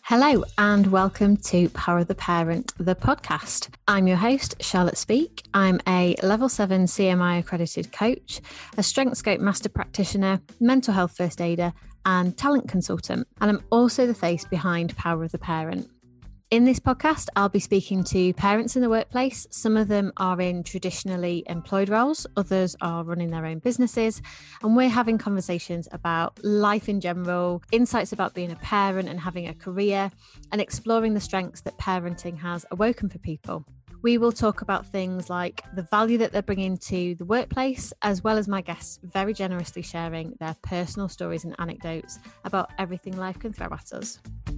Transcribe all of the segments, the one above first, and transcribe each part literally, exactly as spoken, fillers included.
Hello and welcome to Power of the Parent, the podcast. I'm your host, Charlotte Speak. I'm a level seven C M I accredited coach, a StrengthScope master practitioner, mental health first aider, and talent consultant. And I'm also the face behind Power of the Parent. In this podcast, I'll be speaking to parents in the workplace. Some of them are in traditionally employed roles, others are running their own businesses, and we're having conversations about life in general, insights about being a parent and having a career, and exploring the strengths that parenting has awoken for people. We will talk about things like the value that they're bringing to the workplace, as well as my guests very generously sharing their personal stories and anecdotes about everything life can throw at us.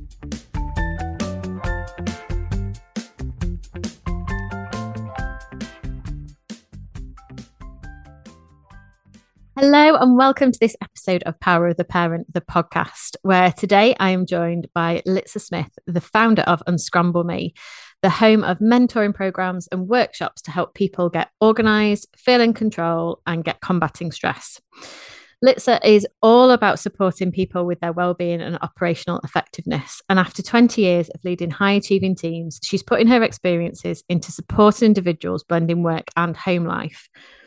Hello and welcome to this episode of Power of the Parent, the podcast, where today I am joined by Litsa Smith, the founder of Unscramble Me, the home of mentoring programs and workshops to help people get organised, feel in control and get combating stress. Litsa is all about supporting people with their well-being and operational effectiveness. And after twenty years of leading high-achieving teams, she's putting her experiences into supporting individuals blending work and home life.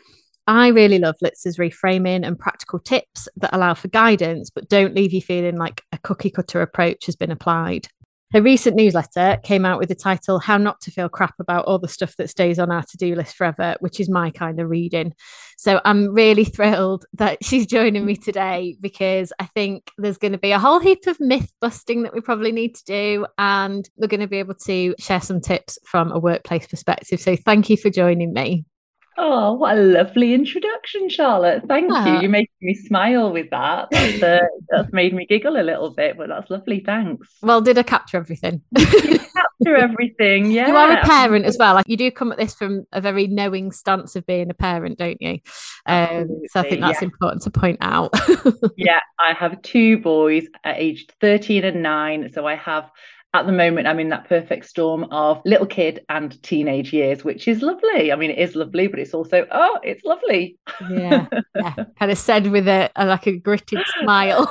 I really love Litsa's reframing and practical tips that allow for guidance, but don't leave you feeling like a cookie cutter approach has been applied. Her recent newsletter came out with the title, How Not to Feel Crap About All the Stuff That Stays on Our To-Do List Forever, which is my kind of reading. So I'm really thrilled that she's joining me today because I think there's going to be a whole heap of myth busting that we probably need to do. And we're going to be able to share some tips from a workplace perspective. So thank you for joining me. Oh, what a lovely introduction, Charlotte. Thank oh. you. You're making me smile with that. That's, uh, that's made me giggle a little bit, but that's lovely. Thanks. Well, did I capture everything? You capture everything, yeah. You are a parent as well. Like, you do come at this from a very knowing stance of being a parent, don't you? Um, so I think that's yeah. important to point out. Yeah, I have two boys at aged thirteen and nine. So I have... At the moment, I'm in that perfect storm of little kid and teenage years, which is lovely. I mean, it is lovely, but it's also, oh, it's lovely. Yeah, yeah. Kind of said with a, a like a gritted smile.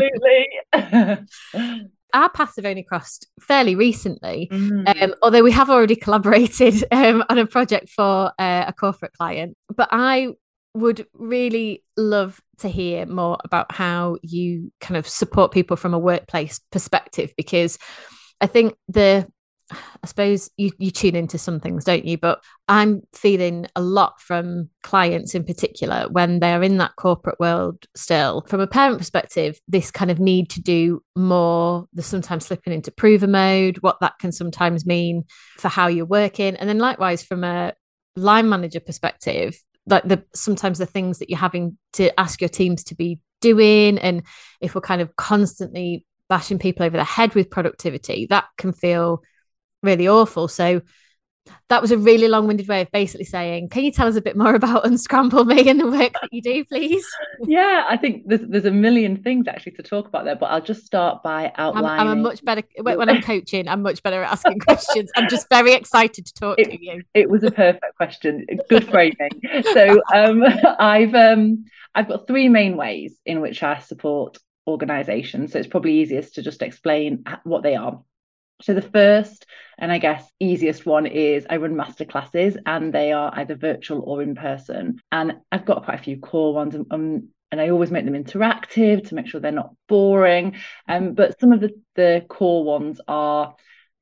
Absolutely. Our paths have only crossed fairly recently, mm. um, although we have already collaborated um, on a project for uh, a corporate client. But I would really love to hear more about how you kind of support people from a workplace perspective, because I think the, I suppose you, you tune into some things, don't you? But I'm feeling a lot from clients in particular when they're in that corporate world still. From a parent perspective, this kind of need to do more, they're sometimes slipping into prover mode, what that can sometimes mean for how you're working. And then likewise, from a line manager perspective, like the sometimes the things that you're having to ask your teams to be doing. And if we're kind of constantly bashing people over the head with productivity, that can feel really awful. So that was a really long-winded way of basically saying, can you tell us a bit more about Unscramble Me and the work that you do, please? Yeah, I think there's there's a million things actually to talk about there, but I'll just start by outlining. I'm, I'm a much better, when I'm coaching, I'm much better at asking questions. I'm just very excited to talk it, to you. It was a perfect question. Good framing. So um, I've um, I've got three main ways in which I support organizations. So it's probably easiest to just explain what they are. So the first, and I guess easiest one, is I run masterclasses, and they are either virtual or in person. And I've got quite a few core ones, and, um, and I always make them interactive to make sure they're not boring. Um, but some of the, the core ones are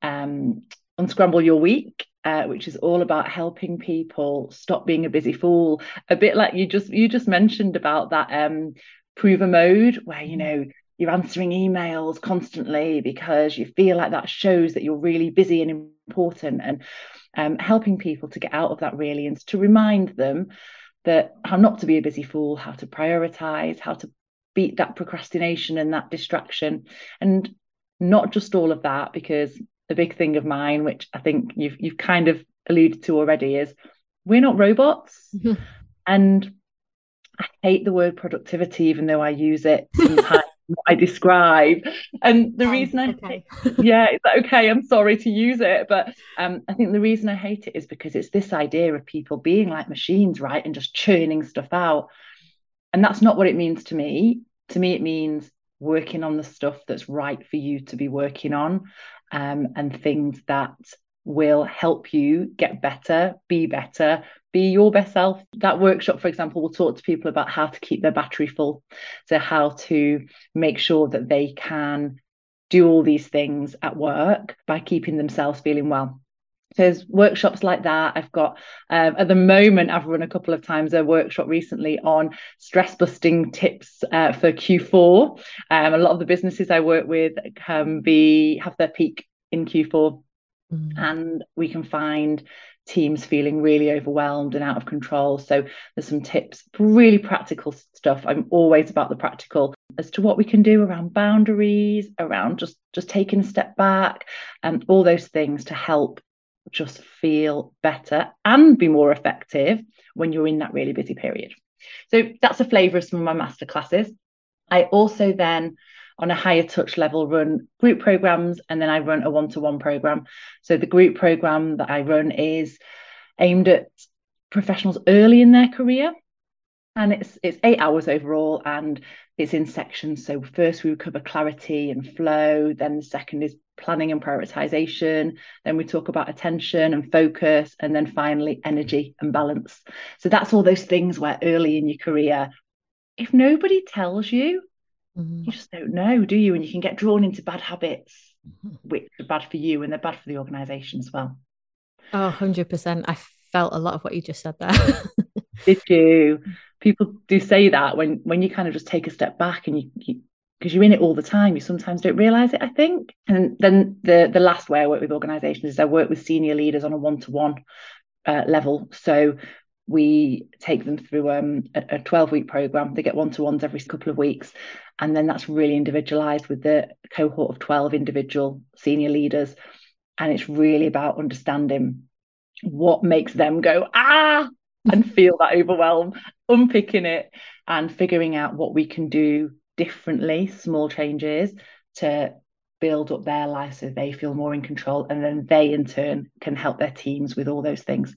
um, Unscramble Your Week, uh, which is all about helping people stop being a busy fool. A bit like you just you just mentioned about that um, prover mode, where, you know, you're answering emails constantly because you feel like that shows that you're really busy and important, and um, helping people to get out of that really, and to remind them that how not to be a busy fool, how to prioritize, how to beat that procrastination and that distraction. And not just all of that, because the big thing of mine, which I think you've you've kind of alluded to already, is we're not robots. Mm-hmm. And I hate the word productivity, even though I use it sometimes. I describe, and the okay, reason I okay. yeah it's okay I'm sorry to use it, but um I think the reason I hate it is because it's this idea of people being like machines, right, and just churning stuff out. And that's not what it means to me. To me, it means working on the stuff that's right for you to be working on, um, and things that will help you get better, be better, be your best self. That workshop, for example, will talk to people about how to keep their battery full. So how to make sure that they can do all these things at work by keeping themselves feeling well. So there's workshops like that. I've got, um, at the moment, I've run a couple of times a workshop recently on stress busting tips uh, for Q four. Um, a lot of the businesses I work with can be have their peak in Q four, mm. and we can find teams feeling really overwhelmed and out of control. So there's some tips, really practical stuff. I'm always about the practical as to what we can do around boundaries, around just, just taking a step back, and all those things to help just feel better and be more effective when you're in that really busy period. So that's a flavour of some of my masterclasses. I also then, on a higher touch level, run group programs, and then I run a one-to-one program. So the group program that I run is aimed at professionals early in their career, and it's it's eight hours overall, and it's in sections. So first we cover clarity and flow, then the second is planning and prioritization, then we talk about attention and focus, and then finally energy and balance. So that's all those things where early in your career, if nobody tells you, mm-hmm. you just don't know, do you? And you can get drawn into bad habits, mm-hmm. which are bad for you and they're bad for the organization as well. Oh, one hundred percent. I felt a lot of what you just said there. Did you? People do say that when when you kind of just take a step back, and you, you because you're in it all the time, you sometimes don't realize it, I think. And then the the last way I work with organizations is I work with senior leaders on a one-to-one uh, level. So we take them through um, a twelve-week program. They get one-to-ones every couple of weeks, and then that's really individualized with the cohort of twelve individual senior leaders. And it's really about understanding what makes them go ah and feel that overwhelm, unpicking it and figuring out what we can do differently, small changes to build up their life so they feel more in control, and then they in turn can help their teams with all those things.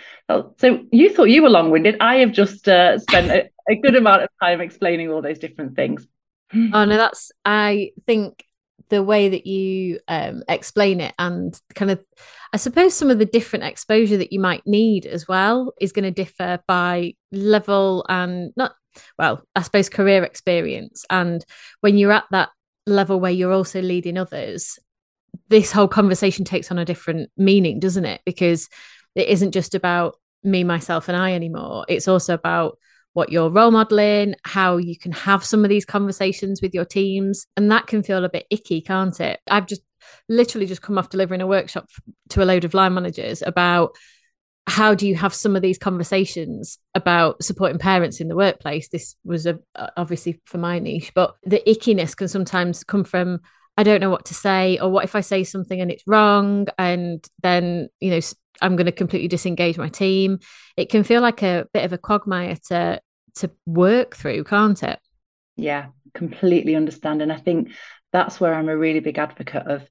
So you thought you were long-winded. I have just uh, spent a, a good amount of time explaining all those different things. Oh no, that's, I think the way that you um, explain it, and kind of, I suppose some of the different exposure that you might need as well is going to differ by level and not, well, I suppose career experience. And when you're at that level where you're also leading others, this whole conversation takes on a different meaning, doesn't it? Because it isn't just about me, myself, and I anymore. It's also about what you're role modeling, how you can have some of these conversations with your teams. And that can feel a bit icky, can't it? I've just literally just come off delivering a workshop to a load of line managers about how do you have some of these conversations about supporting parents in the workplace. This was a, obviously for my niche, but the ickiness can sometimes come from, I don't know what to say, or what if I say something and it's wrong, and then, you know, I'm going to completely disengage my team. It can feel like a bit of a quagmire to to work through, can't it? Yeah, completely understand. And I think that's where I'm a really big advocate of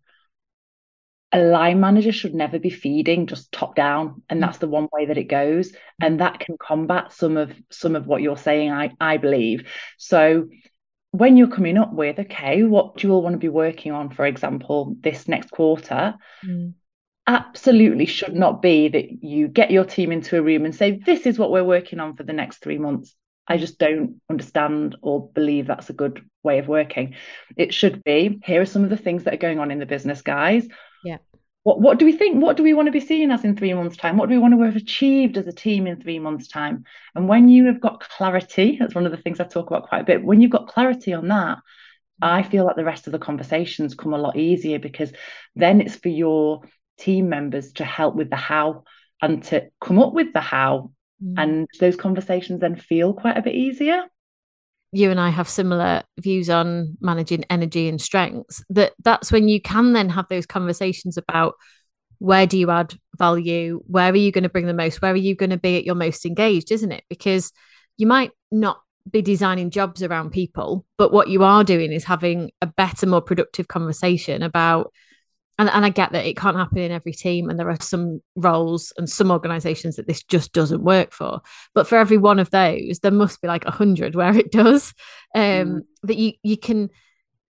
a line manager should never be feeding just top down, and that's the one way that it goes, and that can combat some of some of what you're saying, I I believe. So when you're coming up with, okay, what do you all want to be working on, for example, this next quarter, mm. absolutely should not be that you get your team into a room and say, this is what we're working on for the next three months. I just don't understand or believe that's a good way of working. It should be, here are some of the things that are going on in the business, guys. Yeah. What, what do we think? What do we want to be seen as in three months' time? What do we want to have achieved as a team in three months' time? And when you have got clarity, that's one of the things I talk about quite a bit. When you've got clarity on that, I feel like the rest of the conversations come a lot easier, because then it's for your team members to help with the how and to come up with the how. Mm. And those conversations then feel quite a bit easier. You and I have similar views on managing energy and strengths. That that's when you can then have those conversations about, where do you add value? Where are you going to bring the most? Where are you going to be at your most engaged, isn't it? Because you might not be designing jobs around people, but what you are doing is having a better, more productive conversation about, and, and I get that it can't happen in every team, and there are some roles and some organizations that this just doesn't work for. But for every one of those, there must be like a hundred where it does. Um, mm. That you you can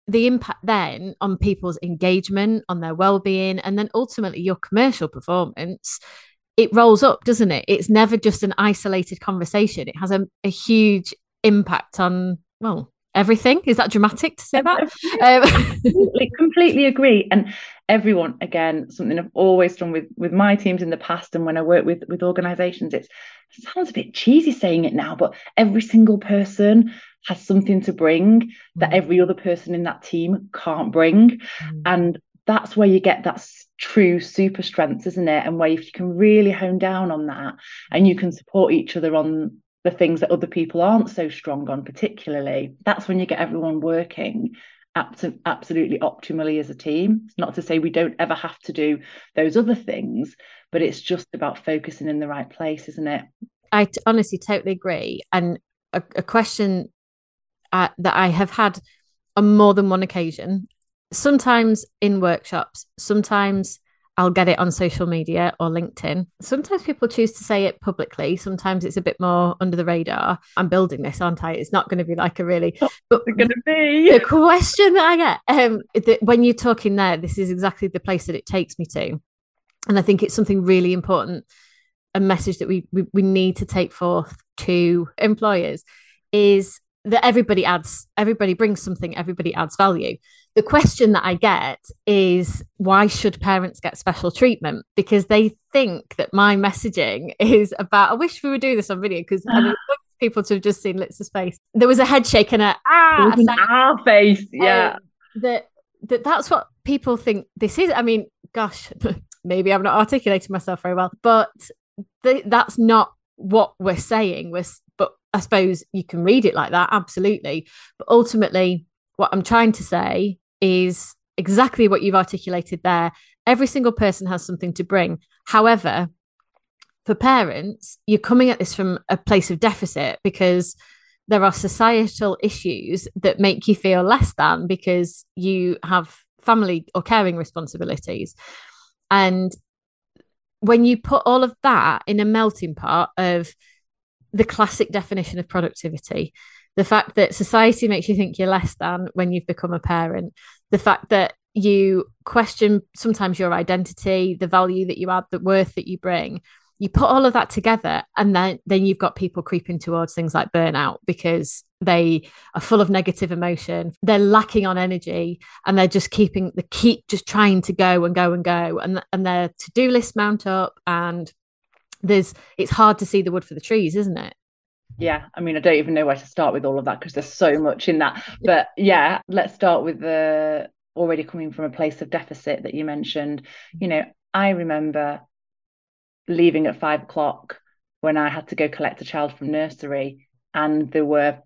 the impact then on people's engagement, on their well-being, and then ultimately your commercial performance, it rolls up, doesn't it? It's never just an isolated conversation. It has a, a huge impact on, well, everything. Is that dramatic to say that? Um, completely, completely agree. And everyone, again, something I've always done with with my teams in the past, and when I work with with organizations, it's, it sounds a bit cheesy saying it now, but every single person has something to bring mm. that every other person in that team can't bring. Mm. And that's where you get that true super strength, isn't it? And where if you can really hone down on that, and you can support each other on the things that other people aren't so strong on, particularly, that's when you get everyone working abs- absolutely optimally as a team. It's not to say we don't ever have to do those other things, but it's just about focusing in the right place, isn't it? I t- honestly totally agree. And a, a question uh, that I have had on more than one occasion, sometimes in workshops, sometimes I'll get it on social media or LinkedIn. Sometimes people choose to say it publicly. Sometimes it's a bit more under the radar. I'm building this, aren't I? It's not going to be like a really, but it's going to be the question that I get um, that when you're talking there, this is exactly the place that it takes me to. And I think it's something really important, a message that we, we, we need to take forth to employers is that everybody adds, everybody brings something, everybody adds value. The question that I get is, why should parents get special treatment? Because they think that my messaging is about, I wish we were doing this on video, because I mean, people to have just seen Litz's face. There was a head shake and a, ah, a ah face, yeah. Um, that, that that's what people think this is. I mean, gosh, maybe I'm not articulating myself very well, but th- that's not what we're saying. We're, but I suppose you can read it like that, absolutely. But ultimately, what I'm trying to say is exactly what you've articulated there. Every single person has something to bring. However, for parents, you're coming at this from a place of deficit because there are societal issues that make you feel less than because you have family or caring responsibilities. And when you put all of that in a melting pot of the classic definition of productivity, the fact that society makes you think you're less than when you've become a parent, the fact that you question sometimes your identity, the value that you add, the worth that you bring, you put all of that together, and then then you've got people creeping towards things like burnout because they are full of negative emotion, they're lacking on energy, and they're just keeping the keep just trying to go and go and go, and and their to-do list mount up, and there's it's hard to see the wood for the trees, isn't it? Yeah, I mean, I don't even know where to start with all of that because there's so much in that. But yeah, let's start with the already coming from a place of deficit that you mentioned. You know, I remember leaving at five o'clock when I had to go collect a child from nursery, and there were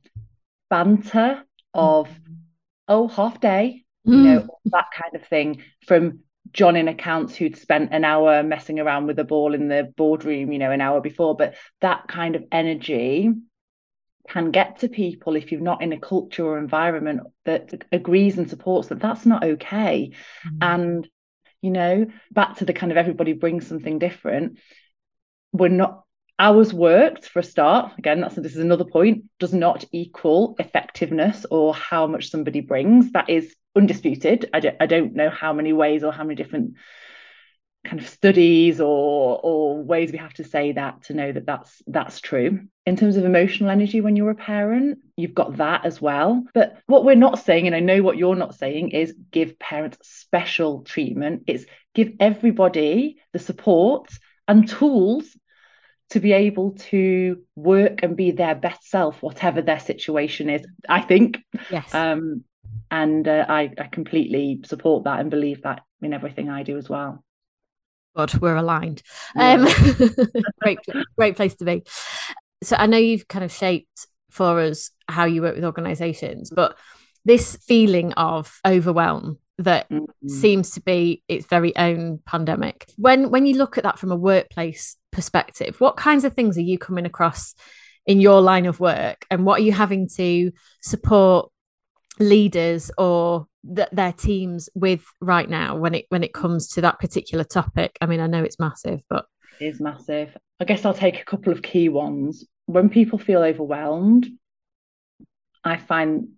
banter of, oh, half day, you mm. know, that kind of thing from John in accounts who'd spent an hour messing around with a ball in the boardroom, you know, an hour before. But that kind of energy can get to people if you're not in a culture or environment that agrees and supports that that's not okay. Mm. And, you know, back to the kind of everybody brings something different. We're not, hours worked for a start, again, that's this is another point, does not equal effectiveness or how much somebody brings. That is undisputed. I don't, I don't know how many ways or how many different kind of studies or or ways we have to say that to know that that's that's true. In terms of emotional energy when you're a parent, you've got that as well. But what we're not saying, and I know what you're not saying, is give parents special treatment. It's give everybody the support and tools to be able to work and be their best self, whatever their situation is, I think. Yes. Um, and uh, I, I completely support that and believe that in everything I do as well. God, we're aligned. Yeah. Um, great, great place to be. So I know you've kind of shaped for us how you work with organisations, but this feeling of overwhelm that mm-hmm. seems to be its very own pandemic. When when you look at that from a workplace perspective, what kinds of things are you coming across in your line of work, and what are you having to support leaders or th- their teams with right now when it when it comes to that particular topic? I mean, I know it's massive, but it is massive. I guess I'll take a couple of key ones. When people feel overwhelmed, I find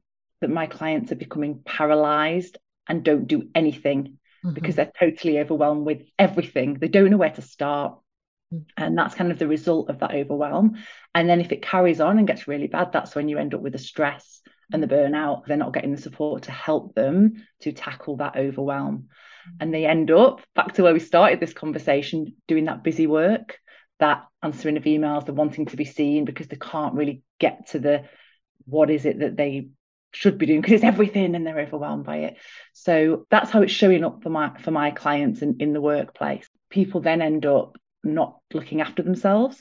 that my clients are becoming paralyzed and don't do anything mm-hmm. because they're totally overwhelmed with everything. They don't know where to start. Mm-hmm. And that's kind of the result of that overwhelm. And then if it carries on and gets really bad, that's when you end up with the stress and the burnout. They're not getting the support to help them to tackle that overwhelm. And they end up, back to where we started this conversation, doing that busy work, that answering of emails, the wanting to be seen, because they can't really get to the what is it that they should be doing, because it's everything and they're overwhelmed by it. So that's how it's showing up for my for my clients in, in the workplace. People then end up not looking after themselves,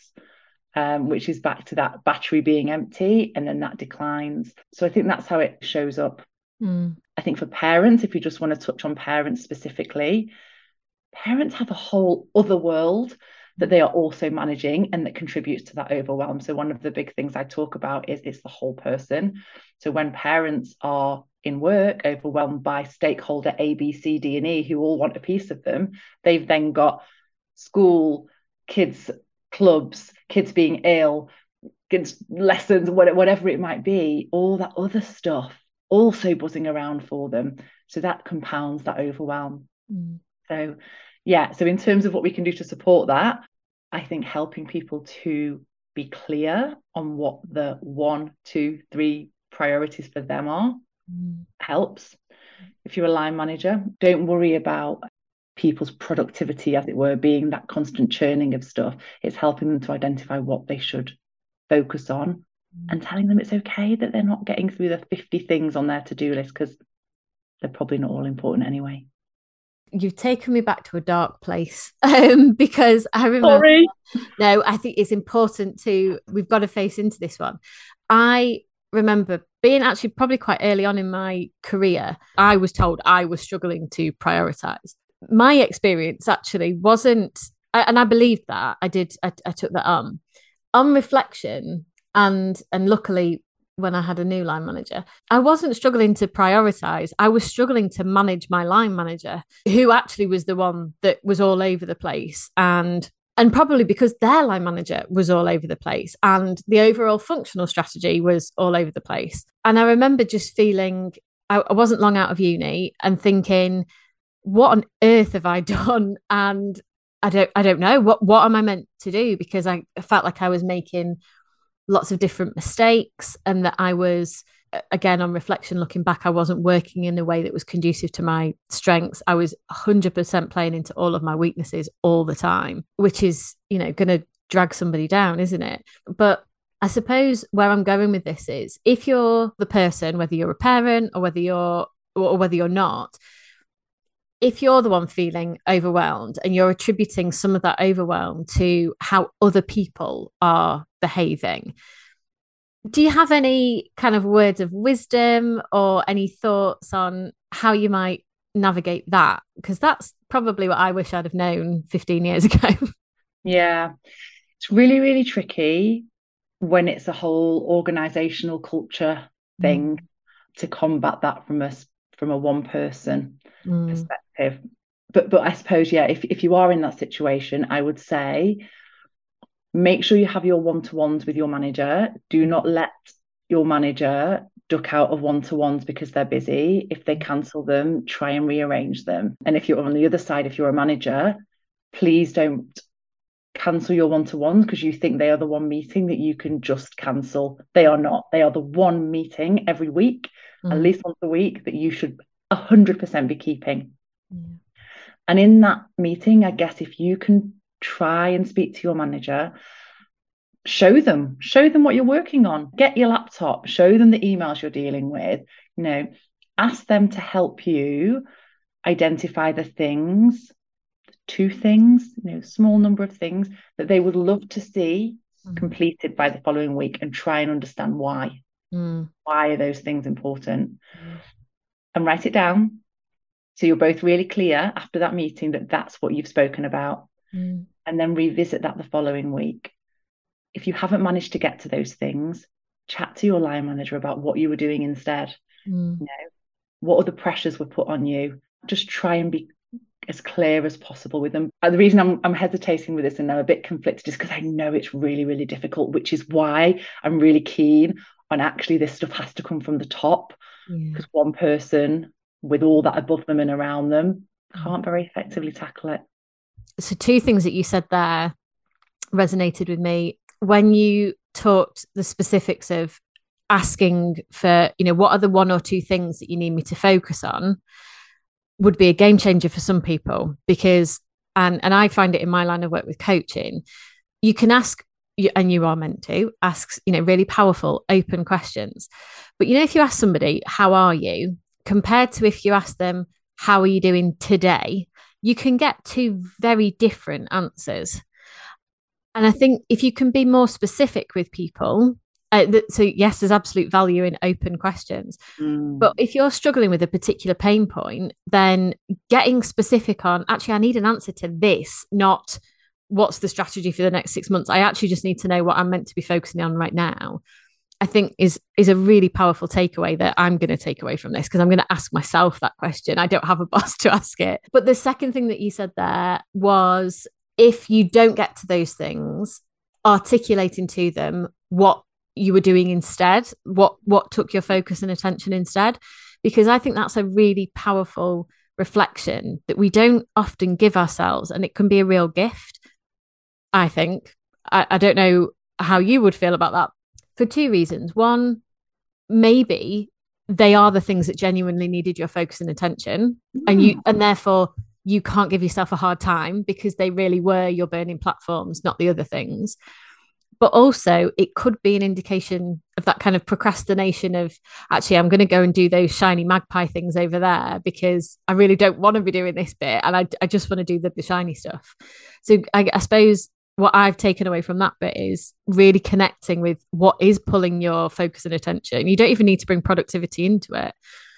um, which is back to that battery being empty, and then that declines. So I think that's how it shows up. Mm. I think for parents, if you just want to touch on parents specifically, parents have a whole other world that they are also managing and that contributes to that overwhelm. So one of the big things I talk about is it's the whole person. So when parents are in work overwhelmed by stakeholder A, B, C, D, and E, who all want a piece of them, they've then got school, kids, clubs, kids being ill, kids lessons, whatever it might be, all that other stuff also buzzing around for them. So that compounds that overwhelm. Mm. So yeah, so in terms of what we can do to support that, I think helping people to be clear on what the one, two, three priorities for them are mm. helps. If you're a line manager, don't worry about people's productivity, as it were, being that constant churning of stuff. It's helping them to identify what they should focus on mm. and telling them it's okay that they're not getting through the fifty things on their to-do list, because they're probably not all important anyway. You've taken me back to a dark place um, because I remember. Sorry. No, I think it's important to, we've got to face into this one. I remember being actually probably quite early on in my career, I was told I was struggling to prioritize. My experience actually wasn't, and I believed that, I did, I, I took that on. On reflection, and and luckily, when I had a new line manager, I wasn't struggling to prioritize. I was struggling to manage my line manager, who actually was the one that was all over the place. And and probably because their line manager was all over the place and the overall functional strategy was all over the place. And I remember just feeling, I, I wasn't long out of uni and thinking, what on earth have I done? And I don't, I don't know what, what am I meant to do? Because I felt like I was making lots of different mistakes, and that I was, again, on reflection, looking back, I wasn't working in a way that was conducive to my strengths. I was one hundred percent playing into all of my weaknesses all the time, which is, you know, going to drag somebody down, isn't it? But I suppose where I'm going with this is, if you're the person, whether you're a parent or whether you're, or whether you're not, if you're the one feeling overwhelmed and you're attributing some of that overwhelm to how other people are behaving, do you have any kind of words of wisdom or any thoughts on how you might navigate that? Because that's probably what I wish I'd have known fifteen years ago. Yeah, it's really, really tricky when it's a whole organizational culture thing mm. to combat that from a, from a one person mm. perspective. But but I suppose, yeah, if, if you are in that situation, I would say, make sure you have your one-to-ones with your manager. Do not let your manager duck out of one-to-ones because they're busy. If they cancel them, try and rearrange them. And if you're on the other side, if you're a manager, please don't cancel your one-to-ones because you think they are the one meeting that you can just cancel. They are not. They are the one meeting every week, mm. at least once a week, that you should one hundred percent be keeping. Mm. And in that meeting, I guess if you can try and speak to your manager, show them, show them what you're working on, get your laptop, show them the emails you're dealing with, you know, ask them to help you identify the things, two things, you know, small number of things that they would love to see mm. completed by the following week, and try and understand why. Mm. Why are those things important? Mm. And write it down. So you're both really clear after that meeting that that's what you've spoken about. Mm. And then revisit that the following week. If you haven't managed to get to those things, chat to your line manager about what you were doing instead. Mm. You know, what other pressures were put on you. Just try and be as clear as possible with them. And the reason I'm, I'm hesitating with this and I'm a bit conflicted is because I know it's really, really difficult, which is why I'm really keen on actually this stuff has to come from the top. Yeah. because one person with all that above them and around them can't very effectively tackle it. So two things that you said there resonated with me. When you talked the specifics of asking for, you know, what are the one or two things that you need me to focus on, would be a game changer for some people, because and and I find it in my line of work with coaching, you can ask, and you are meant to ask, you know, really powerful open questions. But you know, if you ask somebody, how are you, compared to if you ask them, how are you doing today, you can get two very different answers. And I think if you can be more specific with people, uh, that, so yes, there's absolute value in open questions. Mm. But if you're struggling with a particular pain point, then getting specific on, actually, I need an answer to this, not what's the strategy for the next six months. I actually just need to know what I'm meant to be focusing on right now, I think is is a really powerful takeaway that I'm going to take away from this, because I'm going to ask myself that question. I don't have a boss to ask it. But the second thing that you said there was, if you don't get to those things, articulating to them what you were doing instead, what what took your focus and attention instead, because I think that's a really powerful reflection that we don't often give ourselves, and it can be a real gift, I think. I, I don't know how you would feel about that, for two reasons. One, maybe they are the things that genuinely needed your focus and attention, mm. and you and therefore you can't give yourself a hard time because they really were your burning platforms, not the other things. But also it could be an indication of that kind of procrastination of, actually, I'm going to go and do those shiny magpie things over there because I really don't want to be doing this bit, and I, I just want to do the, the shiny stuff. So I, I suppose what I've taken away from that bit is really connecting with what is pulling your focus and attention. You don't even need to bring productivity into it.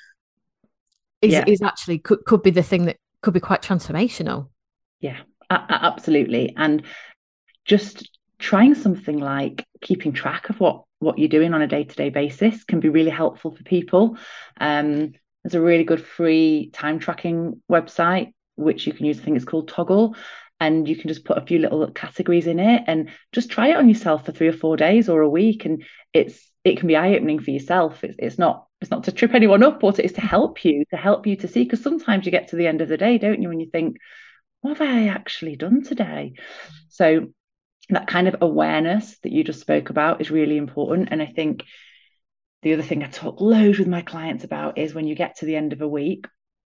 Is, yeah. is actually could, could be the thing that could be quite transformational. Yeah, absolutely. And just trying something like keeping track of what what you're doing on a day-to-day basis can be really helpful for people. Um, there's a really good free time tracking website which you can use. I think it's called Toggl, and you can just put a few little categories in it and just try it on yourself for three or four days or a week, and it's it can be eye-opening for yourself. It's, it's not it's not to trip anyone up, or to, it's to help you to help you to see, because sometimes you get to the end of the day, don't you, and you think, what have I actually done today? So that kind of awareness that you just spoke about is really important. And I think the other thing I talk loads with my clients about is, when you get to the end of a week,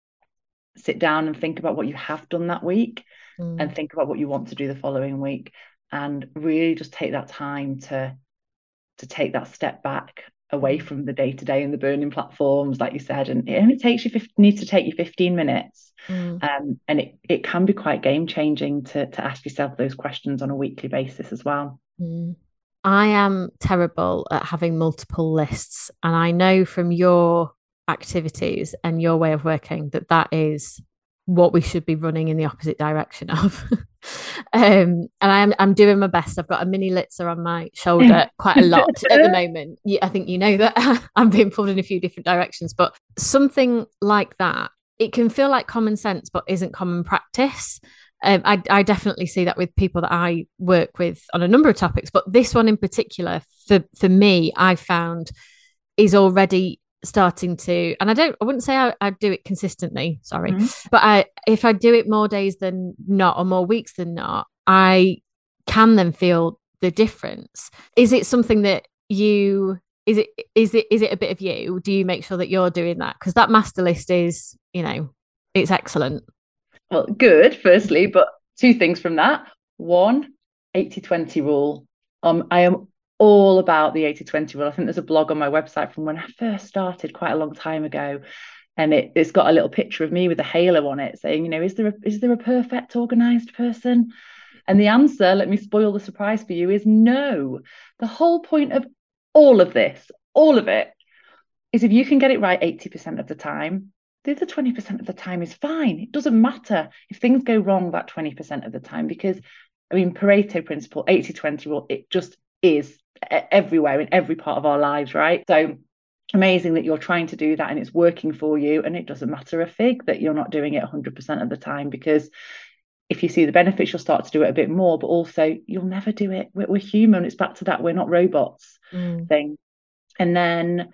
sit down and think about what you have done that week, mm. and think about what you want to do the following week, and really just take that time to to take that step back away mm. from the day-to-day and the burning platforms, like you said. And it only takes you needs to take you fifteen minutes. Mm. Um, and it, it can be quite game-changing to, to ask yourself those questions on a weekly basis as well. Mm. I am terrible at having multiple lists, and I know from your activities and your way of working that that is what we should be running in the opposite direction of. um, and I'm I'm doing my best. I've got a mini Litzer on my shoulder quite a lot at the moment. I think you know that I'm being pulled in a few different directions, but something like that, it can feel like common sense, but isn't common practice. Um, I, I definitely see that with people that I work with on a number of topics, but this one in particular, for for me, I found is already starting to, and I don't, I wouldn't say I, I do it consistently, sorry, mm-hmm. but I, if I do it more days than not, or more weeks than not, I can then feel the difference. Is it something that you, is it, is it, is it a bit of you? Do you make sure that you're doing that? Because that master list is, you know, it's excellent. Well, good, firstly, but two things from that. One, eighty twenty rule. Um, I am all about the eighty twenty rule. I think there's a blog on my website from when I first started quite a long time ago, and it, it's got a little picture of me with a halo on it saying, you know, is there a, is there a perfect organized person? And the answer, let me spoil the surprise for you, is no. The whole point of all of this, all of it, is if you can get it right eighty percent of the time, the other twenty percent of the time is fine. It doesn't matter if things go wrong that twenty percent of the time, because, I mean, Pareto principle, eighty twenty rule, it just is everywhere in every part of our lives, right? So amazing that you're trying to do that and it's working for you, and it doesn't matter a fig that you're not doing it one hundred percent of the time, because if you see the benefits, you'll start to do it a bit more, but also you'll never do it. We're, we're human. It's back to that we're not robots mm. thing. And then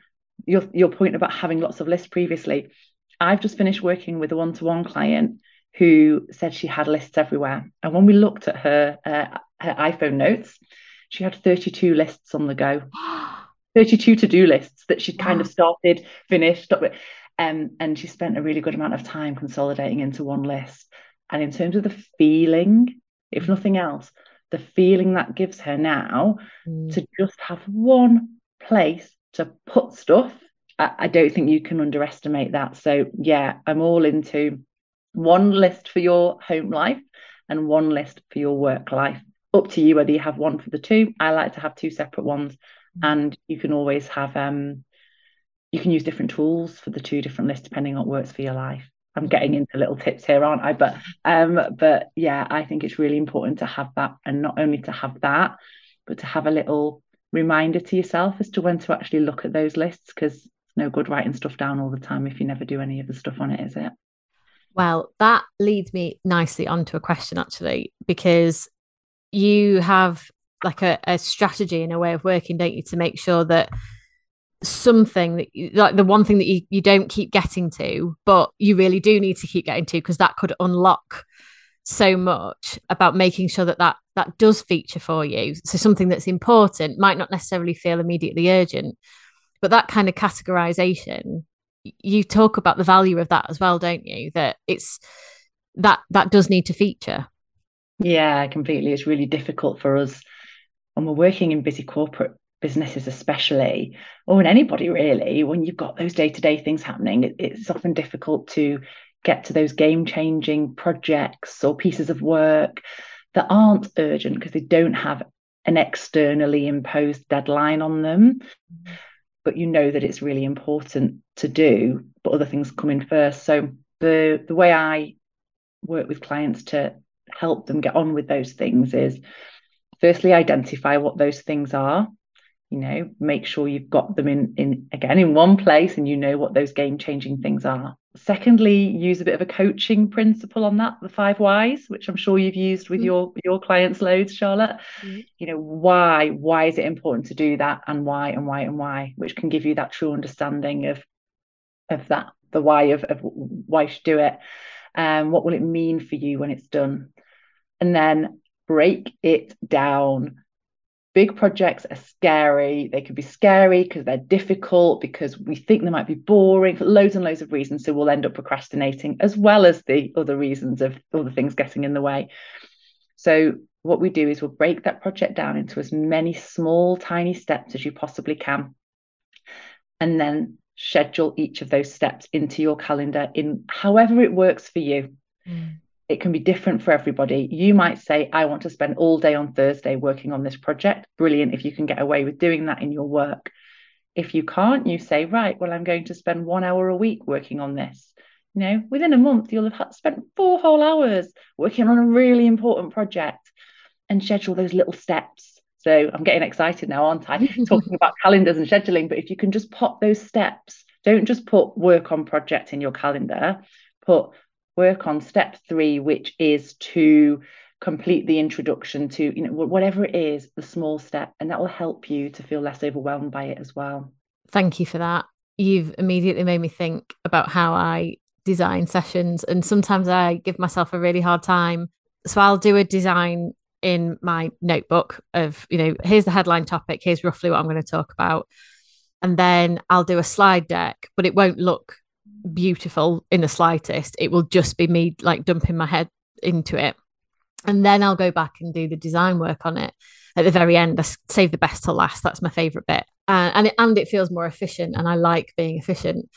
your your point about having lots of lists previously, I've just finished working with a one-to-one client who said she had lists everywhere. And when we looked at her, uh, her iPhone notes, she had thirty-two lists on the go, thirty-two to-do lists that she'd kind of started, finished, stopped with. Um, and she spent a really good amount of time consolidating into one list. And in terms of the feeling, if nothing else, the feeling that gives her now mm. to just have one place to put stuff, I, I don't think you can underestimate that. So yeah, I'm all into one list for your home life and one list for your work life. Up to you whether you have one for the two. I like to have two separate ones, mm. and you can always have um you can use different tools for the two different lists depending on what works for your life. I'm getting into little tips here, aren't I? But um, but yeah, I think it's really important to have that, and not only to have that, but to have a little reminder to yourself as to when to actually look at those lists, because it's no good writing stuff down all the time if you never do any of the stuff on it, is it? Well, that leads me nicely onto a question, actually, because you have like a, a strategy and a way of working, don't you, to make sure that something that you, like the one thing that you, you don't keep getting to, but you really do need to keep getting to, because that could unlock so much about making sure that, that that does feature for you. So something that's important might not necessarily feel immediately urgent, but that kind of categorization, you talk about the value of that as well, don't you? That it's that that does need to feature. Yeah, completely. It's really difficult for us when we're working in busy corporate businesses, especially, or in anybody really, when you've got those day-to-day things happening, it, it's often difficult to get to those game-changing projects or pieces of work that aren't urgent because they don't have an externally imposed deadline on them, mm-hmm. but you know that it's really important to do, but other things come in first. So the the way I work with clients to help them get on with those things is, firstly, identify what those things are. You know, make sure you've got them in, in again, in one place, and you know what those game-changing things are. Secondly, use a bit of a coaching principle on that, the five whys, which I'm sure you've used with mm-hmm. your, your clients loads, Charlotte. Mm-hmm. You know, why, why is it important to do that, and why, and why, and why, which can give you that true understanding of, of that, the why of, of why you should do it. Um, what will it mean for you when it's done? And then break it down. Big projects are scary. They can be scary because they're difficult, because we think they might be boring, for loads and loads of reasons. So we'll end up procrastinating, as well as the other reasons of other things getting in the way. So what we do is we'll break that project down into as many small, tiny steps as you possibly can. And then schedule each of those steps into your calendar in however it works for you. Mm. It can be different for everybody. You might say, I want to spend all day on Thursday working on this project. Brilliant if you can get away with doing that in your work. If you can't, you say, right, well, I'm going to spend one hour a week working on this. You know, within a month, you'll have spent four whole hours working on a really important project, and schedule those little steps. So I'm getting excited now, aren't I? Talking about calendars and scheduling, but if you can just pop those steps, don't just put work on project in your calendar, put work on step three, which is to complete the introduction to, you know, whatever it is, the small step, and that will help you to feel less overwhelmed by it as well. Thank you for that. You've immediately made me think about how I design sessions, and sometimes I give myself a really hard time. So I'll do a design in my notebook of, you know, here's the headline topic, here's roughly what I'm going to talk about. And then I'll do a slide deck, but it won't look beautiful in the slightest. It will just be me like dumping my head into it, and then I'll go back and do the design work on it at the very end. I save the best till last. That's my favorite bit, uh, and it, and it feels more efficient, and I like being efficient.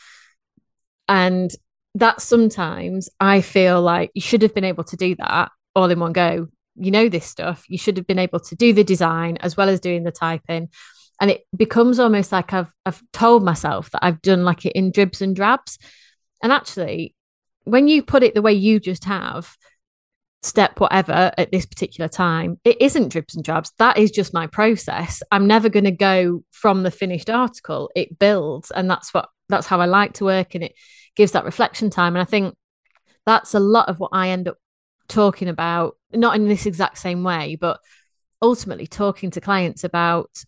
And that sometimes I feel like you should have been able to do that all in one go. You know this stuff, you should have been able to do the design as well as doing the typing. And it becomes almost like I've I've told myself that I've done like it in dribs and drabs. And actually, when you put it the way you just have, step whatever at this particular time, it isn't dribs and drabs. That is just my process. I'm never going to go from the finished article. It builds, and that's what that's how I like to work, and it gives that reflection time. And I think that's a lot of what I end up talking about, not in this exact same way, but ultimately talking to clients about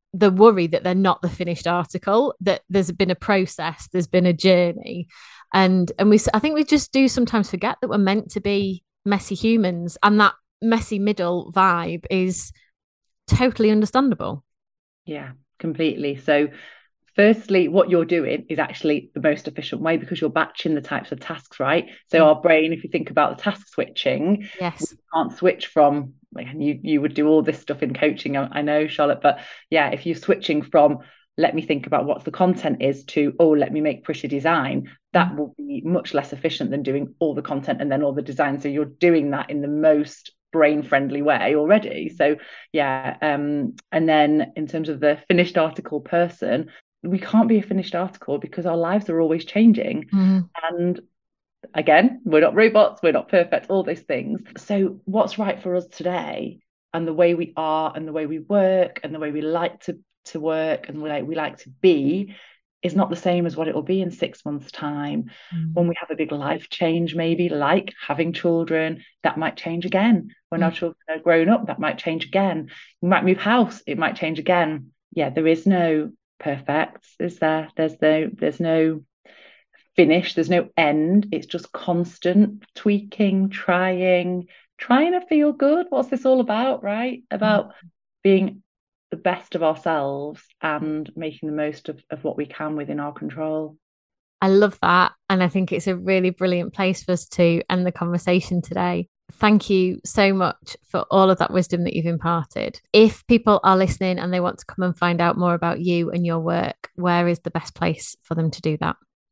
the worry that they're not the finished article, that there's been a process, there's been a journey. And and we I think we just do sometimes forget that we're meant to be messy humans, and that messy middle vibe is totally understandable. Yeah, completely. So firstly, what you're doing is actually the most efficient way, because you're batching the types of tasks, right? So our brain, if you think about the task switching, yes, we can't switch from, and you you would do all this stuff in coaching, I know, Charlotte, but yeah, if you're switching from let me think about what the content is to, oh, let me make pretty design, that will be much less efficient than doing all the content and then all the design. So you're doing that in the most brain friendly way already. So yeah, um and then in terms of the finished article person, we can't be a finished article because our lives are always changing. mm-hmm. And again, we're not robots, we're not perfect, all those things. So what's right for us today, and the way we are and the way we work and the way we like to to work and we like we like to be, is not the same as what it will be in six months' time. Mm. When we have a big life change, maybe like having children, that might change again. When mm. our children are grown up, that might change again. We might move house, it might change again. Yeah, there is no perfect, is there? There's no there's no finish, there's no end. It's just constant tweaking, trying, trying to feel good. What's this all about, right? About mm. being the best of ourselves and making the most of, of what we can within our control. I love that. And I think it's a really brilliant place for us to end the conversation today. Thank you so much for all of that wisdom that you've imparted. If people are listening and they want to come and find out more about you and your work, where is the best place for them to do that?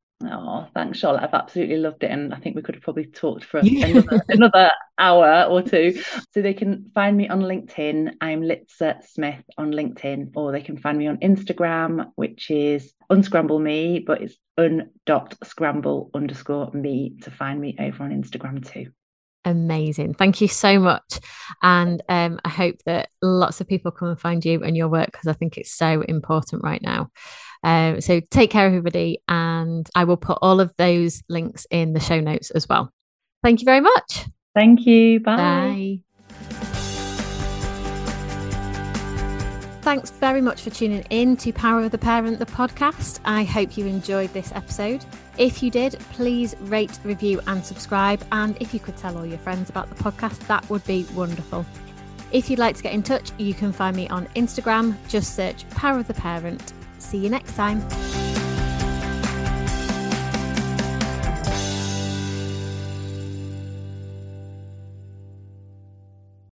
Oh, thanks, Charlotte. I've absolutely loved it. And I think we could have probably talked for another, another hour or two. So they can find me on LinkedIn. I'm Litsa Smith on LinkedIn, or they can find me on Instagram, which is unscramble me, but it's un dot scramble underscore me to find me over on Instagram too. Amazing. Thank you so much. And um, I hope that lots of people come and find you and your work, because I think it's so important right now. Um, so take care, everybody. And I will put all of those links in the show notes as well. Thank you very much. Thank you. Bye. Bye. Thanks very much for tuning in to Power of the Parent, the podcast. I hope you enjoyed this episode. If you did, please rate, review and subscribe. And if you could tell all your friends about the podcast, that would be wonderful. If you'd like to get in touch, you can find me on Instagram. Just search Power of the Parent. See you next time.